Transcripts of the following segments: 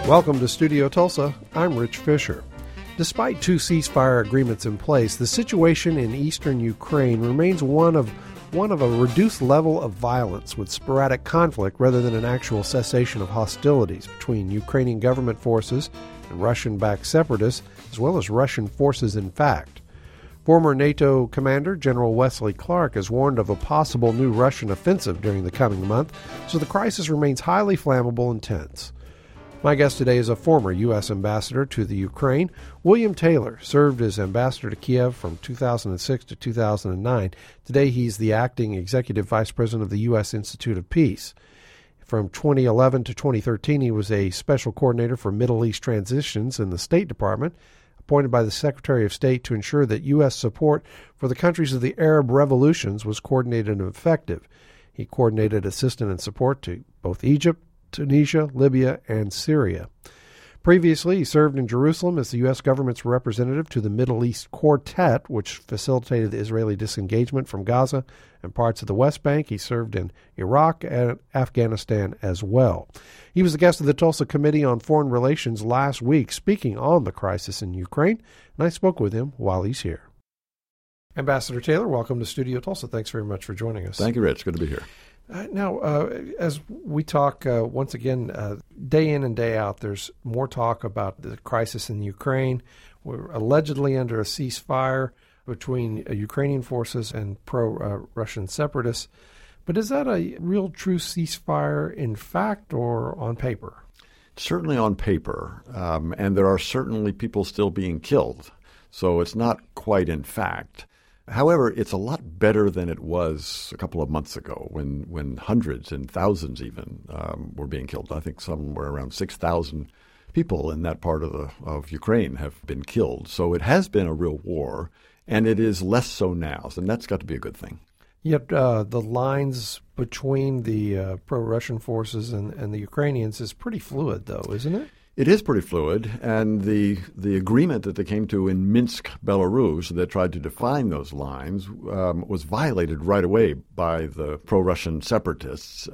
Welcome to Studio Tulsa. I'm Rich Fisher. Despite two ceasefire agreements in place, the situation in eastern Ukraine remains one of a reduced level of violence with sporadic conflict rather than an actual cessation of hostilities between Ukrainian government forces and Russian-backed separatists, as well as Russian forces in fact. Former NATO commander General Wesley Clark has warned of a possible new Russian offensive during the coming month, so the crisis remains highly flammable and tense. My guest today is a former U.S. ambassador to the Ukraine. William Taylor served as ambassador to Kiev from 2006 to 2009. Today he's the acting executive vice president of the U.S. Institute of Peace. From 2011 to 2013, he was a special coordinator for Middle East transitions in the State Department, appointed by the Secretary of State to ensure that U.S. support for the countries of the Arab revolutions was coordinated and effective. He coordinated assistance and support to both Egypt, Tunisia, Libya, and Syria. Previously, he served in Jerusalem as the U.S. government's representative to the Middle East Quartet, which facilitated the Israeli disengagement from Gaza and parts of the West Bank. He served in Iraq and Afghanistan as well. He was the guest of the Tulsa Committee on Foreign Relations last week, speaking on the crisis in Ukraine, and I spoke with him while he's here. Ambassador Taylor, welcome to Studio Tulsa. Thanks very much for joining us. Thank you, Rich. Good to be here. Now, as we talk once again, day in and day out, there's more talk about the crisis in Ukraine. We're allegedly under a ceasefire between Ukrainian forces and pro-Russian separatists. But is that a real true ceasefire in fact or on paper? Certainly on paper, and there are certainly people still being killed. So it's not quite in fact. However, it's a lot better than it was a couple of months ago when hundreds and thousands even were being killed. I think somewhere around 6,000 people in that part of Ukraine have been killed. So it has been a real war, and it is less so now, and that's got to be a good thing. Yet the lines between the pro-Russian forces and the Ukrainians is pretty fluid, though, isn't it? It is pretty fluid, and the agreement that they came to in Minsk, Belarus, that tried to define those lines was violated right away by the pro-Russian separatists.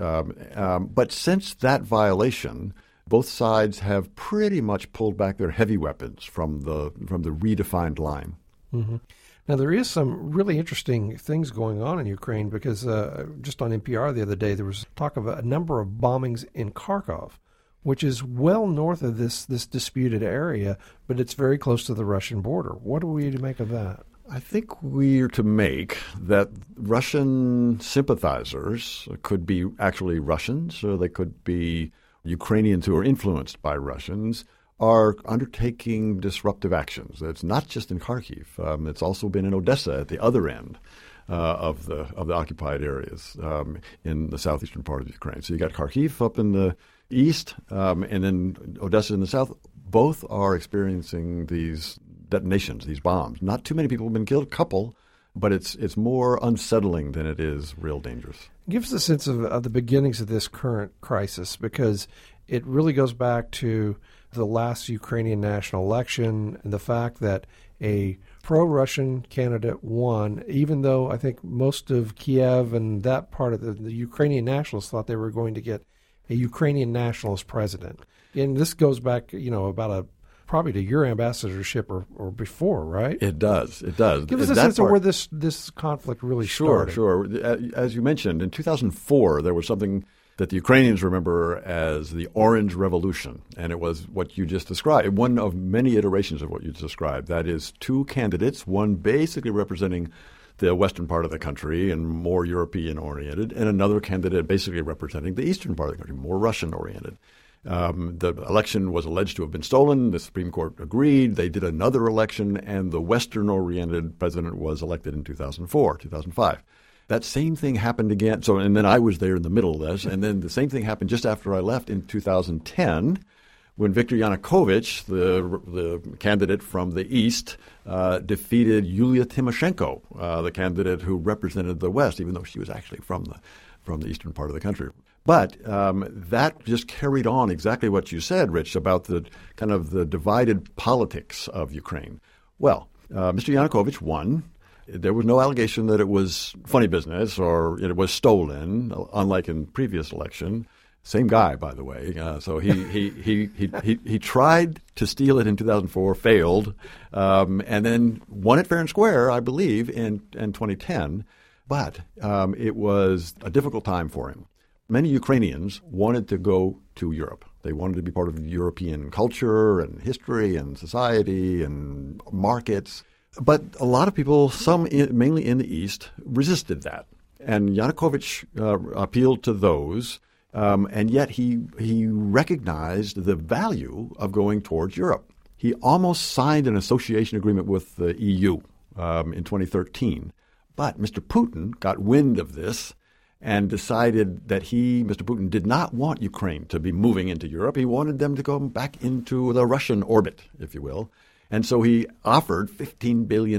But since that violation, both sides have pretty much pulled back their heavy weapons from the redefined line. Mm-hmm. Now, there is some really interesting things going on in Ukraine because just on NPR the other day, there was talk of a number of bombings in Kharkov, which is well north of this disputed area, but it's very close to the Russian border. What are we to make of that? I think we're to make that Russian sympathizers could be actually Russians, or they could be Ukrainians who are influenced by Russians, are undertaking disruptive actions. It's not just in Kharkiv. It's also been in Odessa at the other end of the occupied areas in the southeastern part of Ukraine. So you got Kharkiv up in the east, and then Odessa in the south. Both are experiencing these detonations, these bombs. Not too many people have been killed, a couple, but it's more unsettling than it is real dangerous. Give us a sense of the beginnings of this current crisis, because it really goes back to the last Ukrainian national election and the fact that a pro-Russian candidate won, even though I think most of Kiev and that part of the Ukrainian nationalists thought they were going to get a Ukrainian nationalist president. And this goes back, probably to your ambassadorship or before, right? It does. Give us a sense of where this conflict really started. Sure. As you mentioned, in 2004, there was something that the Ukrainians remember as the Orange Revolution, and it was what you just described, one of many iterations of what you just described. That is, two candidates, one basically representing the western part of the country and more European-oriented, and another candidate basically representing the eastern part of the country, more Russian-oriented. The election was alleged to have been stolen. The Supreme Court agreed. They did another election, and the Western-oriented president was elected in 2005. That same thing happened again. And then I was there in the middle of this, and then the same thing happened just after I left in 2010, when Viktor Yanukovych, the candidate from the East, defeated Yulia Tymoshenko, the candidate who represented the West, even though she was actually from the eastern part of the country. But that just carried on exactly what you said, Rich, about the kind of the divided politics of Ukraine. Well, Mr. Yanukovych won. There was no allegation that it was funny business or it was stolen, unlike in previous election. Same guy, by the way. So he tried to steal it in 2004, failed, and then won it fair and square, I believe, in 2010. But it was a difficult time for him. Many Ukrainians wanted to go to Europe. They wanted to be part of European culture and history and society and markets. But a lot of people, mainly in the East, resisted that. And Yanukovych appealed to those. And yet he recognized the value of going towards Europe. He almost signed an association agreement with the EU in 2013. But Mr. Putin got wind of this and decided that Mr. Putin, did not want Ukraine to be moving into Europe. He wanted them to go back into the Russian orbit, if you will. And so he offered $15 billion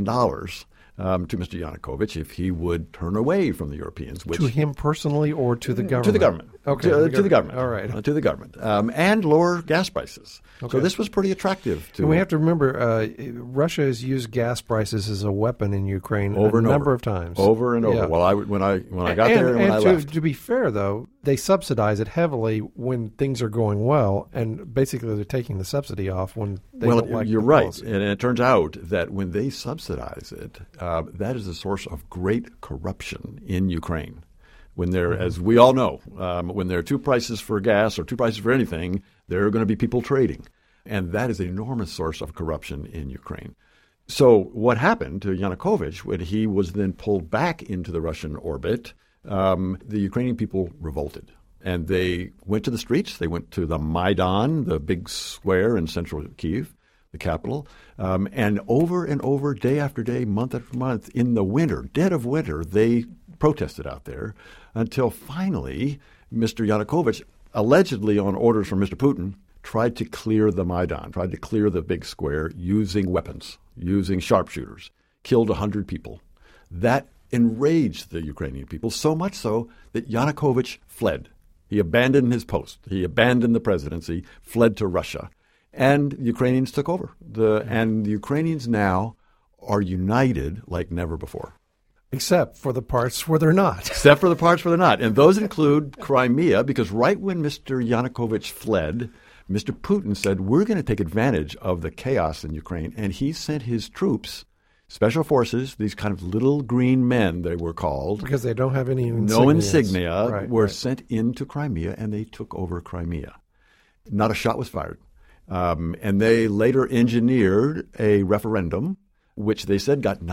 to Mr. Yanukovych if he would turn away from the Europeans. To him personally or to the government? To the government. Okay. To the government. All right. To the government. And lower gas prices. Okay. So this was pretty attractive. And we have to remember, Russia has used gas prices as a weapon in Ukraine a number of times. Over and over. Yeah. Well, when I got there and when I left. To be fair, though, they subsidize it heavily when things are going well, and basically they're taking the subsidy off when they don't like you're the right. policy. And it turns out that when they subsidize it, that is a source of great corruption in Ukraine. When as we all know, when there are two prices for gas or two prices for anything, there are going to be people trading. And that is an enormous source of corruption in Ukraine. So what happened to Yanukovych when he was then pulled back into the Russian orbit, the Ukrainian people revolted. And they went to the streets. They went to the Maidan, the big square in central Kyiv, the capital. And over, day after day, month after month, in the winter, dead of winter, they protested out there until finally Mr. Yanukovych, allegedly on orders from Mr. Putin, tried to clear the Maidan, tried to clear the big square using weapons, using sharpshooters, killed 100 people. That enraged the Ukrainian people, so much so that Yanukovych fled. He abandoned his post. He abandoned the presidency, fled to Russia. And the Ukrainians took over. And the Ukrainians now are united like never before. Except for the parts where they're not. Except for the parts where they're not. And those include Crimea, because right when Mr. Yanukovych fled, Mr. Putin said, we're going to take advantage of the chaos in Ukraine. And he sent his troops, special forces, these kind of little green men, they were called. Because they don't have any insignias. No insignia, were sent into Crimea, and they took over Crimea. Not a shot was fired. And they later engineered a referendum, which they said got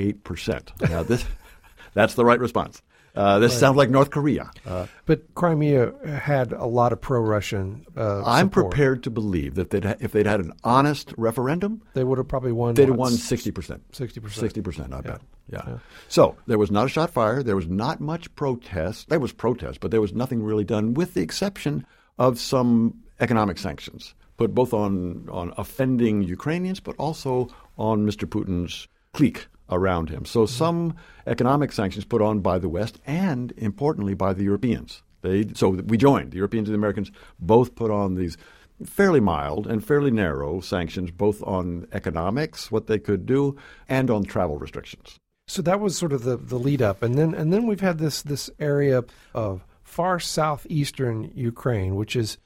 98%. Now, that's the right response. This sounds like North Korea. But Crimea had a lot of pro-Russian I'm support. prepared to believe that if they'd had an honest referendum, they would have probably won. They'd have won 60%. 60%. 60%, I bet. Yeah. So there was not a shot fired. There was not much protest. There was protest, but there was nothing really done, with the exception of some economic sanctions, put both on offending Ukrainians, but also on Mr. Putin's clique around him. So some economic sanctions put on by the West and, importantly, by the Europeans. So we joined. The Europeans and the Americans both put on these fairly mild and fairly narrow sanctions, both on economics, what they could do, and on travel restrictions. So that was sort of the lead up. And then we've had this area of far southeastern Ukraine, which is,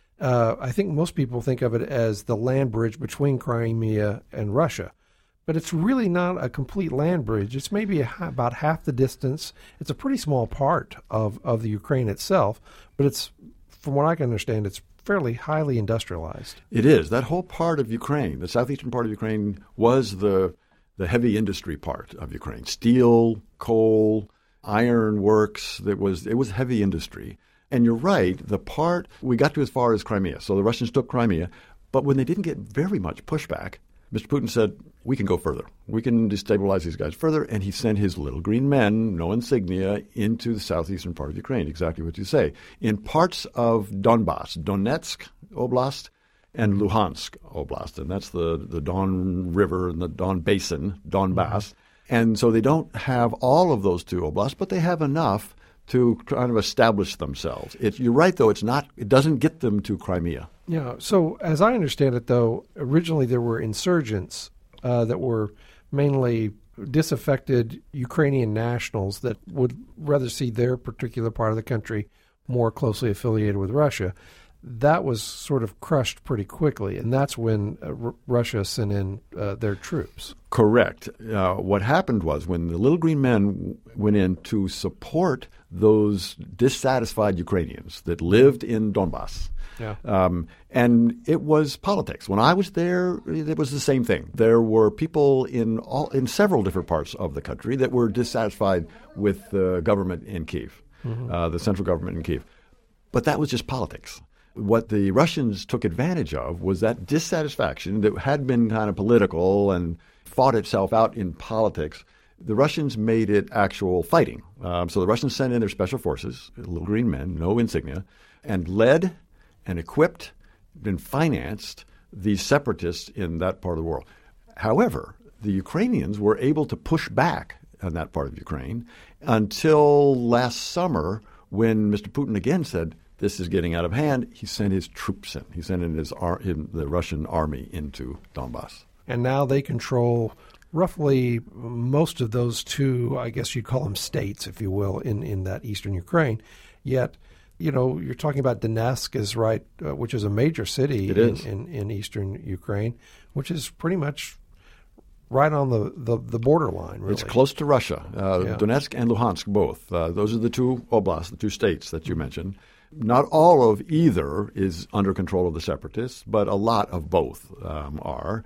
I think most people think of it as the land bridge between Crimea and Russia. But it's really not a complete land bridge. It's maybe about half the distance. It's a pretty small part of the Ukraine itself, but it's, from what I can understand, it's fairly highly industrialized. It is. That whole part of Ukraine, the southeastern part of Ukraine, was the heavy industry part of Ukraine. Steel, coal, iron works. It was heavy industry. And you're right, we got to as far as Crimea. So the Russians took Crimea, but when they didn't get very much pushback, Mr. Putin said, we can go further. We can destabilize these guys further. And he sent his little green men, no insignia, into the southeastern part of Ukraine, exactly what you say. In parts of Donbass, Donetsk Oblast, and Luhansk Oblast. And that's the Don River and the Don Basin, Donbass. And so they don't have all of those two oblasts, but they have enough to kind of establish themselves. You're right, though. It doesn't get them to Crimea. Yeah. So as I understand it, though, originally there were insurgents that were mainly disaffected Ukrainian nationals that would rather see their particular part of the country more closely affiliated with Russia. That was sort of crushed pretty quickly, and that's when Russia sent in their troops. Correct. What happened was when the Little Green Men went in to support those dissatisfied Ukrainians that lived in Donbass, and it was politics. When I was there, it was the same thing. There were people in several different parts of the country that were dissatisfied with the government in Kyiv, the central government in Kyiv. But that was just politics. What the Russians took advantage of was that dissatisfaction that had been kind of political and fought itself out in politics. The Russians made it actual fighting. So the Russians sent in their special forces, Little Green Men, no insignia, and led and equipped and financed these separatists in that part of the world. However, the Ukrainians were able to push back on that part of Ukraine until last summer when Mr. Putin again said, this is getting out of hand. He sent his troops in. He sent in the Russian army into Donbass. And now they control roughly most of those two, I guess you'd call them states, if you will, in that eastern Ukraine. Yet, you're talking about Donetsk, which is a major city in eastern Ukraine, which is pretty much right on the borderline, really. It's close to Russia. Donetsk and Luhansk both. Those are the two oblasts, the two states that you mentioned. Not all of either is under control of the separatists, but a lot of both are.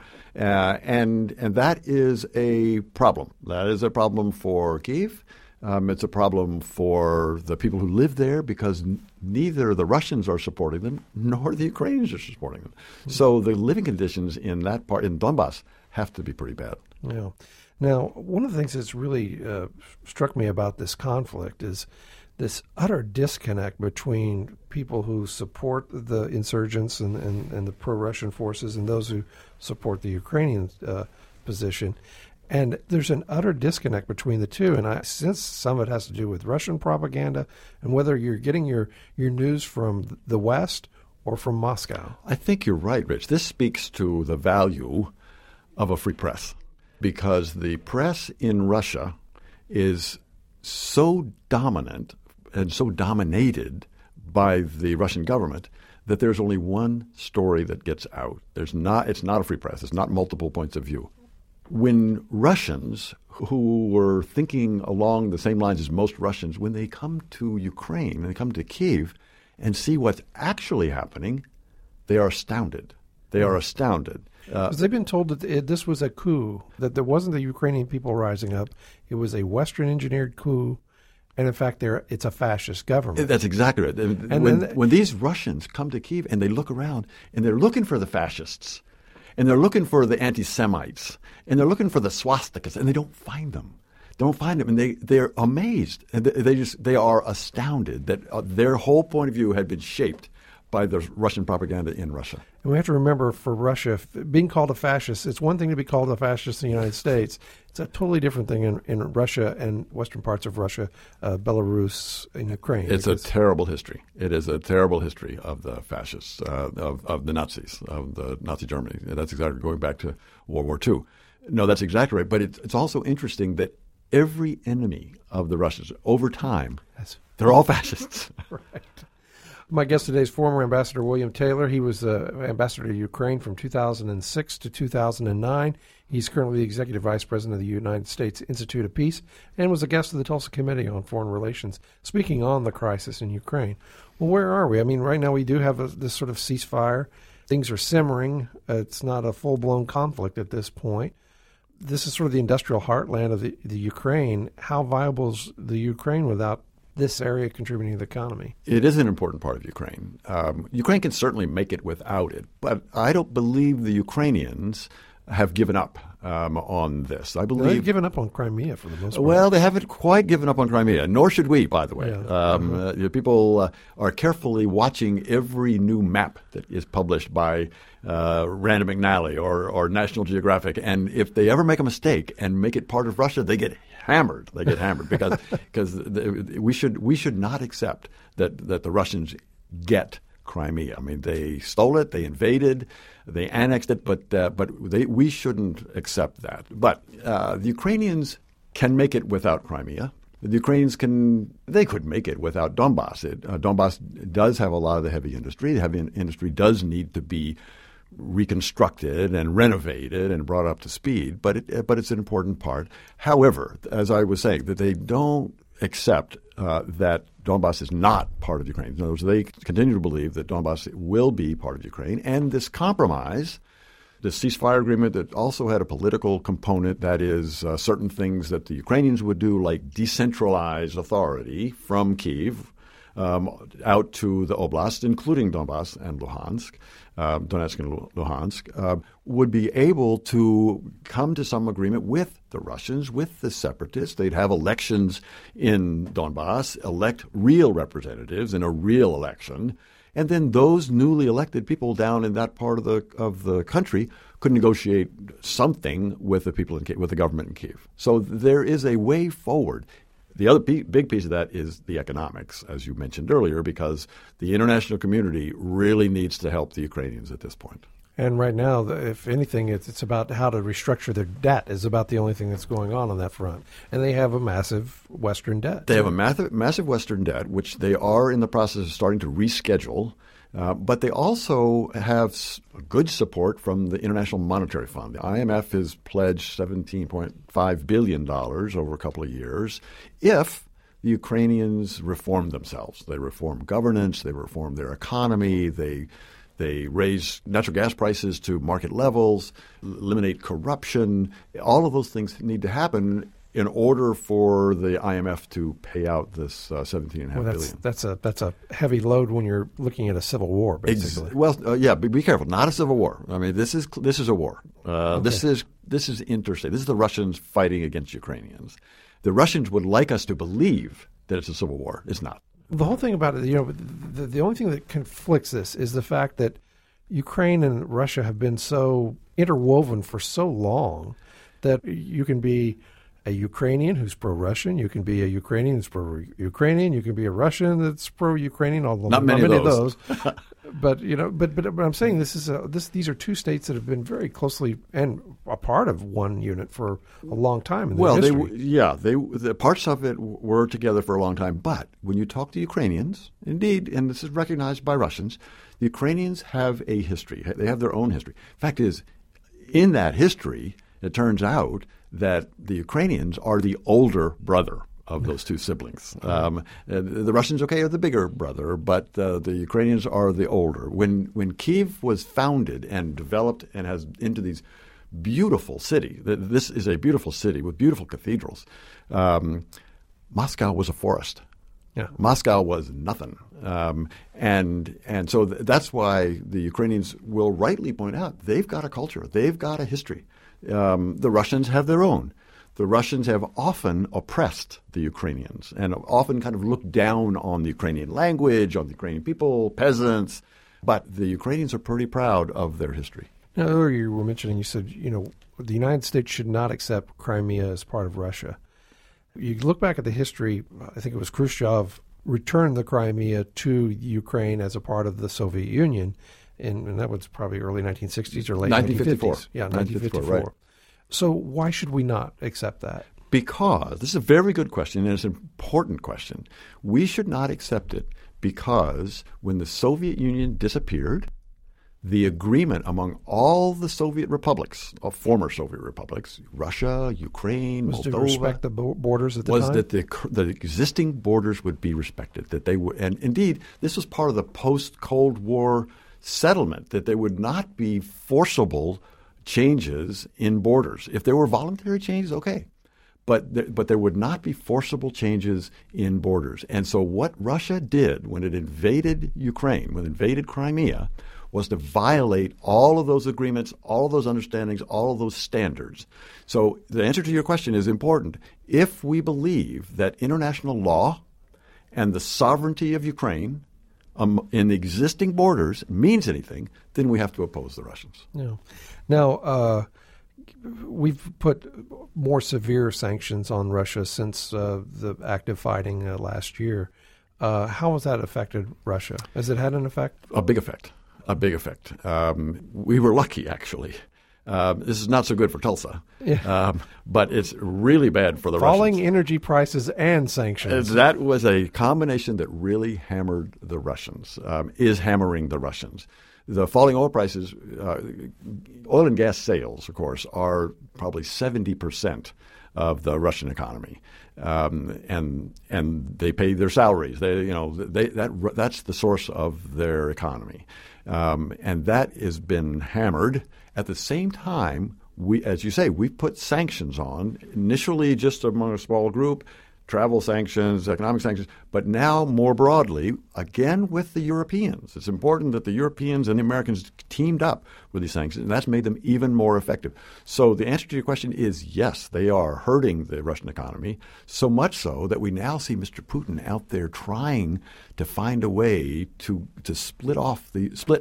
And that is a problem. That is a problem for Kyiv. It's a problem for the people who live there because neither the Russians are supporting them nor the Ukrainians are supporting them. So the living conditions in that part, in Donbass, have to be pretty bad. Yeah. Now, one of the things that's really struck me about this conflict is this utter disconnect between people who support the insurgents and the pro-Russian forces and those who support the Ukrainian position. And there's an utter disconnect between the two. And I sense some of it has to do with Russian propaganda and whether you're getting your news from the West or from Moscow. I think you're right, Rich. This speaks to the value of a free press because the press in Russia is so dominant and so dominated by the Russian government that there's only one story that gets out. It's not a free press. It's not multiple points of view. When Russians who were thinking along the same lines as most Russians, when they come to Ukraine, they come to Kyiv and see what's actually happening, they are astounded. They are astounded. Because they've been told that this was a coup, that there wasn't the Ukrainian people rising up. It was a Western-engineered coup. And in fact, it's a fascist government. That's exactly right. And when these Russians come to Kyiv and they look around and they're looking for the fascists and they're looking for the anti-Semites and they're looking for the swastikas and they don't find them. And they're amazed. And they are astounded that their whole point of view had been shaped by the Russian propaganda in Russia. And we have to remember for Russia, being called a fascist, it's one thing to be called a fascist in the United States. It's a totally different thing in Russia and western parts of Russia, Belarus, and Ukraine. It's a terrible history. It is a terrible history of the fascists, of the Nazis, of the Nazi Germany. That's exactly going back to World War II. No, that's exactly right. But it's also interesting that every enemy of the Russians, over time, they're all fascists. Right. My guest today is former Ambassador William Taylor. He was ambassador to Ukraine from 2006 to 2009. He's currently the Executive Vice President of the United States Institute of Peace and was a guest of the Tulsa Committee on Foreign Relations, speaking on the crisis in Ukraine. Well, where are we? I mean, right now we do have this sort of ceasefire. Things are simmering. It's not a full-blown conflict at this point. This is sort of the industrial heartland of the Ukraine. How viable is the Ukraine without this area contributing to the economy? It is an important part of Ukraine. Ukraine can certainly make it without it, but I don't believe the Ukrainians have given up on this. I believe they've given up on Crimea for the most part. Well, they haven't quite given up on Crimea, nor should we, by the way. Yeah. People are carefully watching every new map that is published by Rand McNally or National Geographic, and if they ever make a mistake and make it part of Russia, they get hammered. They get hammered because we should not accept that the Russians get Crimea. I mean, they stole it, they invaded, they annexed it, but we shouldn't accept that. But the Ukrainians can make it without Crimea. The Ukrainians they could make it without Donbass. Donbass does have a lot of the heavy industry. The heavy industry does need to be reconstructed and renovated and brought up to speed, but it's an important part. However, as I was saying, that they don't accept that Donbass is not part of Ukraine. In other words, they continue to believe that Donbass will be part of Ukraine, and this compromise, the ceasefire agreement that also had a political component, that is certain things that the Ukrainians would do, like decentralize authority from Kyiv out to the oblast, including Donbass and Luhansk, Donetsk and Luhansk, would be able to come to some agreement with the Russians, with the separatists. They'd have elections in Donbass, elect real representatives in a real election, and then those newly elected people down in that part of the country could negotiate something with the people with the government in Kyiv. So there is a way forward. The other big piece of that is the economics, as you mentioned earlier, because the international community really needs to help the Ukrainians at this point. And right now, if anything, it's about how to restructure their debt is about the only thing that's going on that front. And they have a massive Western debt. They have a massive Western debt, which they are in the process of starting to reschedule. But they also have good support from the International Monetary Fund. The IMF has pledged $17.5 billion over a couple of years if the Ukrainians reform themselves. They reform governance, they reform their economy, they raise natural gas prices to market levels, eliminate corruption. All of those things need to happen in order for the IMF to pay out this $17.5 billion. That's a heavy load when you're looking at a civil war, basically. Be careful. Not a civil war. I mean, this is a war. Okay. This is interstate. This is the Russians fighting against Ukrainians. The Russians would like us to believe that it's a civil war. It's not. The whole thing about it, the only thing that conflicts this is the fact that Ukraine and Russia have been so interwoven for so long that you can be a Ukrainian who's pro-Russian, you can be a Ukrainian who's pro-Ukrainian, you can be a Russian that's pro-Ukrainian, although not many of those. But I'm saying these are two states that have been very closely and a part of one unit for a long time in their history. The parts of it were together for a long time. But when you talk to Ukrainians, indeed, and this is recognized by Russians, the Ukrainians have a history. They have their own history. Fact is, in that history, it turns out that the Ukrainians are the older brother of those two siblings. The Russians, are the bigger brother, but the Ukrainians are the older. When Kyiv was founded and developed and has into these beautiful city, this is a beautiful city with beautiful cathedrals, Moscow was a forest. Yeah. Moscow was nothing. And so that's why the Ukrainians will rightly point out they've got a culture. They've got a history. The Russians have their own. The Russians have often oppressed the Ukrainians and often kind of looked down on the Ukrainian language, on the Ukrainian people, peasants. But the Ukrainians are pretty proud of their history. Now, earlier you were mentioning, you said, the United States should not accept Crimea as part of Russia. You look back at the history, I think it was Khrushchev returned the Crimea to Ukraine as a part of the Soviet Union. And that was probably early 1960s or late 1950s. Yeah, 1954. Right. So why should we not accept that? Because this is a very good question, and it's an important question. We should not accept it because when the Soviet Union disappeared, the agreement among all the Soviet republics, former Soviet republics, Russia, Ukraine, was Moldova, to respect the borders at the was time? that the existing borders would be respected. That they would, and indeed, this was part of the post-Cold War settlement, that there would not be forcible changes in borders. If there were voluntary changes, okay. But there would not be forcible changes in borders. And so what Russia did when it invaded Ukraine, when it invaded Crimea, was to violate all of those agreements, all of those understandings, all of those standards. So the answer to your question is important. If we believe that international law and the sovereignty of Ukraine in the existing borders means anything, then we have to oppose the Russians. Yeah. Now, we've put more severe sanctions on Russia since the active fighting last year. How has that affected Russia? Has it had an effect? A big effect. We were lucky, actually. This is not so good for Tulsa, Yeah. but it's really bad for the Falling Russians. energy prices and sanctions. That was a combination that really hammered the Russians, is hammering the Russians. The falling oil prices, oil and gas sales, of course, are probably 70% of the Russian economy, and they pay their salaries. That's the source of their economy, and that has been hammered. At the same time, as you say, we put sanctions on initially just among a small group. Travel sanctions, economic sanctions, but now more broadly, again with the Europeans. It's important that the Europeans and the Americans teamed up with these sanctions, and that's made them even more effective. So the answer to your question is yes, they are hurting the Russian economy, so much so that we now see Mr. Putin out there trying to find a way to split up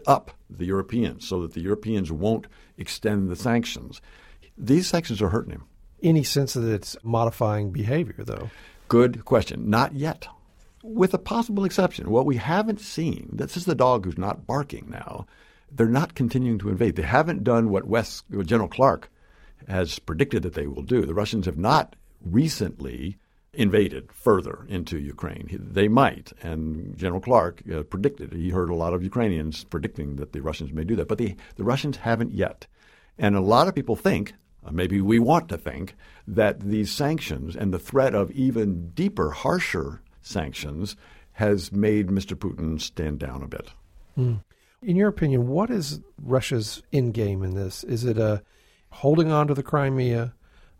the Europeans so that the Europeans won't extend the sanctions. These sanctions are hurting him. Any sense that it's modifying behavior, though? Good question. Not yet. With a possible exception. What we haven't seen, this is the dog who's not barking now, they're not continuing to invade. They haven't done what General Clark has predicted that they will do. The Russians have not recently invaded further into Ukraine. They might, and General Clark predicted. He heard a lot of Ukrainians predicting that the Russians may do that. But the Russians haven't yet. And a lot of people think, maybe we want to think, that these sanctions and the threat of even deeper, harsher sanctions has made Mr. Putin stand down a bit. In your opinion, what is Russia's end game in this? Is it holding on to the Crimea,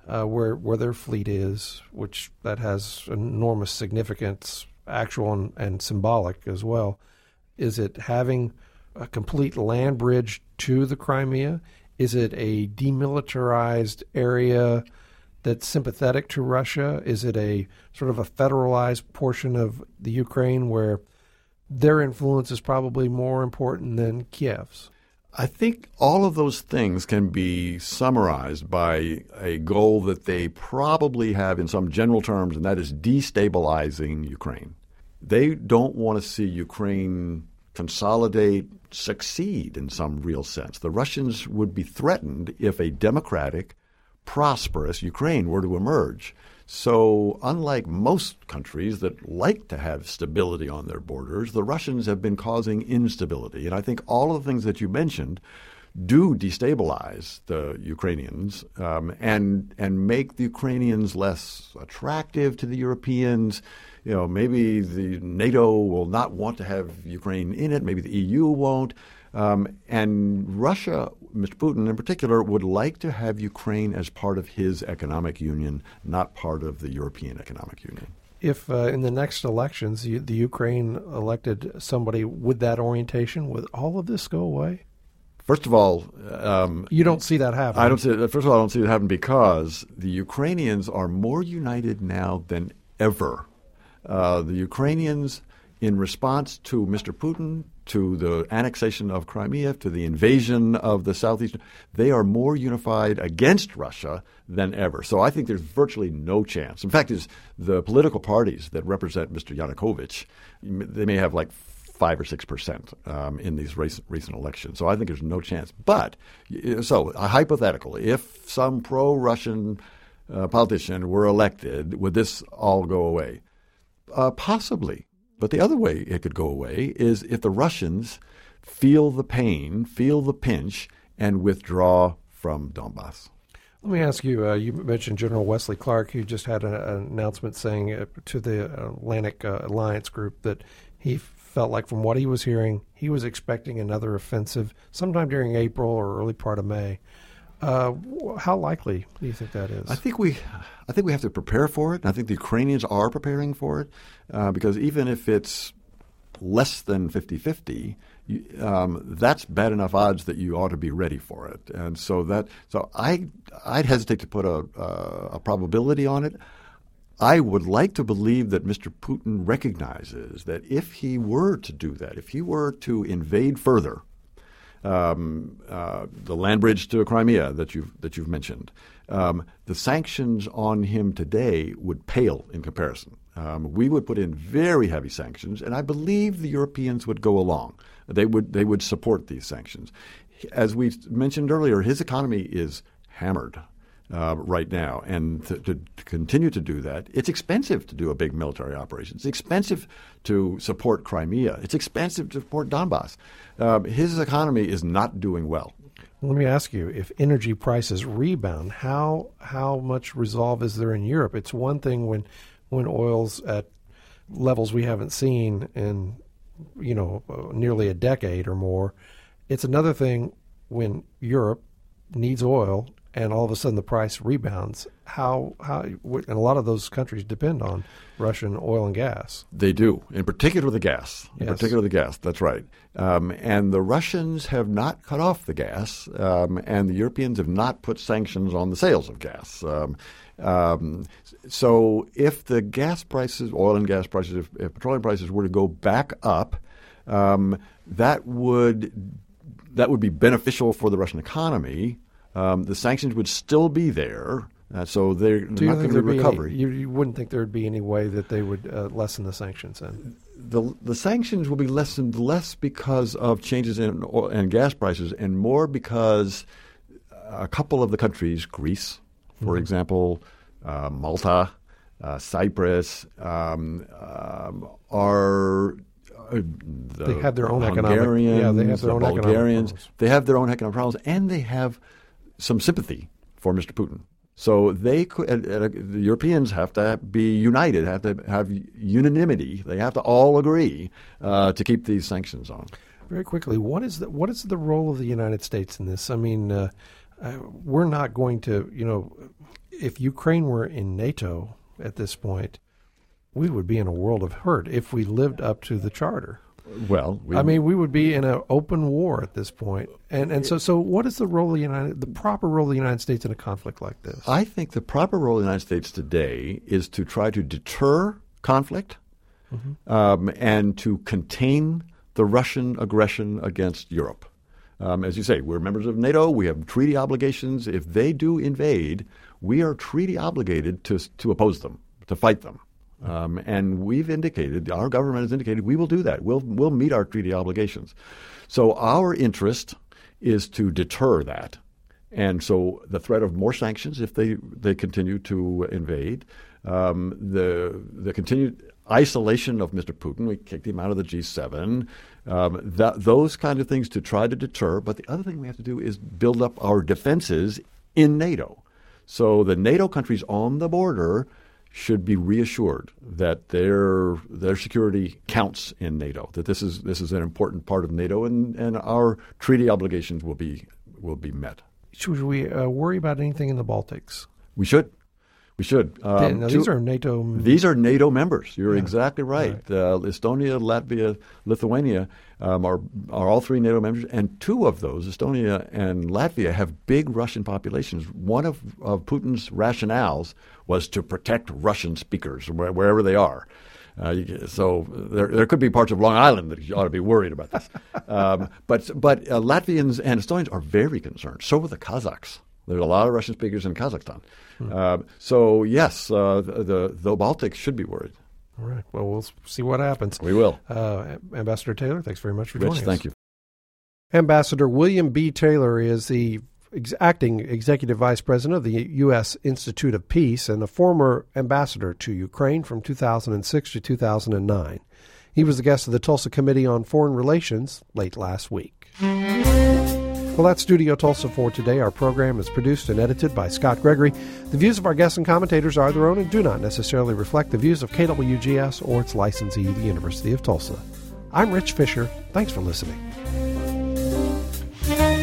where their fleet is, which that has enormous significance, actual and symbolic as well? Is it having a complete land bridge to the Crimea? Is it a demilitarized area that's sympathetic to Russia? Is it a sort of a federalized portion of the Ukraine where their influence is probably more important than Kiev's? I think all of those things can be summarized by a goal that they probably have in some general terms, and that is destabilizing Ukraine. They don't want to see Ukraine consolidate, succeed in some real sense. The Russians would be threatened if a democratic, prosperous Ukraine were to emerge. So unlike most countries that like to have stability on their borders, the Russians have been causing instability. And I think all of the things that you mentioned do destabilize the Ukrainians and make the Ukrainians less attractive to the Europeans. You know, maybe the NATO will not want to have Ukraine in it. Maybe the EU won't. And Russia, Mr. Putin in particular, would like to have Ukraine as part of his economic union, not part of the European Economic Union. If in the next elections the Ukraine elected somebody with that orientation, would all of this go away? First of all, you don't see that happen. I don't see it happen because the Ukrainians are more united now than ever. The Ukrainians, in response to Mr. Putin, to the annexation of Crimea, to the invasion of the southeast, they are more unified against Russia than ever. So I think there's virtually no chance. In fact, the political parties that represent Mr. Yanukovych, they may have like 5 or 6% in these recent elections. So I think there's no chance. But, so a hypothetical, if some pro-Russian politician were elected, would this all go away? Possibly. But the other way it could go away is if the Russians feel the pain, feel the pinch, and withdraw from Donbass. Let me ask you, you mentioned General Wesley Clark, who just had an announcement saying to the Atlantic Alliance Group that he felt like from what he was hearing, he was expecting another offensive sometime during April or early part of May. How likely do you think that is? I think we have to prepare for it. I think the Ukrainians are preparing for it because even if it's less than 50-50, that's bad enough odds that you ought to be ready for it. And so I'd hesitate to put a probability on it. I would like to believe that Mr. Putin recognizes that if he were to do that, if he were to invade further, the land bridge to Crimea that you've mentioned, the sanctions on him today would pale in comparison. We would put in very heavy sanctions, and I believe the Europeans would go along. They would support these sanctions. as we mentioned earlier, his economy is hammered right now. And to continue to do that, it's expensive to do a big military operation. It's expensive to support Crimea. It's expensive to support Donbass. His economy is not doing well. Let me ask you, if energy prices rebound, how much resolve is there in Europe? It's one thing when oil's at levels we haven't seen in nearly a decade or more. It's another thing when Europe needs oil and all of a sudden the price rebounds. And a lot of those countries depend on Russian oil and gas. They do, in particular the gas. That's right. And the Russians have not cut off the gas, and the Europeans have not put sanctions on the sales of gas. So if the gas prices, oil and gas prices, if petroleum prices were to go back up, that would be beneficial for the Russian economy. The sanctions would still be there, so they're not going to be recovery. You wouldn't think there would be any way that they would lessen the sanctions then? The sanctions will be lessened less because of changes in oil and gas prices and more because a couple of the countries, Greece, for example, Malta, Cyprus, are they have their own Hungarians, they have their own Bulgarians. They have their own economic problems, and they have some sympathy for Mr. Putin. So they could, the Europeans have to be united, have to have unanimity. They have to all agree to keep these sanctions on. Very quickly, what is the role of the United States in this? I mean, we're not going to, if Ukraine were in NATO at this point, we would be in a world of hurt if we lived up to the charter. Well, we would be in an open war at this point. And so what is the role of the proper role of the United States in a conflict like this? I think the proper role of the United States today is to try to deter conflict and to contain the Russian aggression against Europe. As you say, we're members of NATO. We have treaty obligations. If they do invade, we are treaty obligated to oppose them, to fight them. And we've indicated, our government has indicated, we will do that. We'll meet our treaty obligations. So our interest is to deter that. And so the threat of more sanctions if they continue to invade, the continued isolation of Mr. Putin, we kicked him out of the G7, those kind of things to try to deter. But the other thing we have to do is build up our defenses in NATO. So the NATO countries on the border should be reassured that their security counts in NATO, that this is an important part of NATO, and our treaty obligations will be met. Should we worry about anything in the Baltics? We should. These are NATO. These are NATO members. You're exactly right. Estonia, Latvia, Lithuania are all three NATO members, and two of those, Estonia and Latvia, have big Russian populations. One of Putin's rationales was to protect Russian speakers wherever they are. So there could be parts of Long Island that you ought to be worried about this. But Latvians and Estonians are very concerned. So are the Kazakhs. There's a lot of Russian speakers in Kazakhstan. So, yes, the Baltics should be worried. All right. Well, we'll see what happens. We will. Ambassador Taylor, thanks very much for joining us. Thank you. Ambassador William B. Taylor is the acting executive vice president of the U.S. Institute of Peace and a former ambassador to Ukraine from 2006 to 2009. He was the guest of the Tulsa Committee on Foreign Relations late last week. Well, that's Studio Tulsa for today. Our program is produced and edited by Scott Gregory. The views of our guests and commentators are their own and do not necessarily reflect the views of KWGS or its licensee, the University of Tulsa. I'm Rich Fisher. Thanks for listening.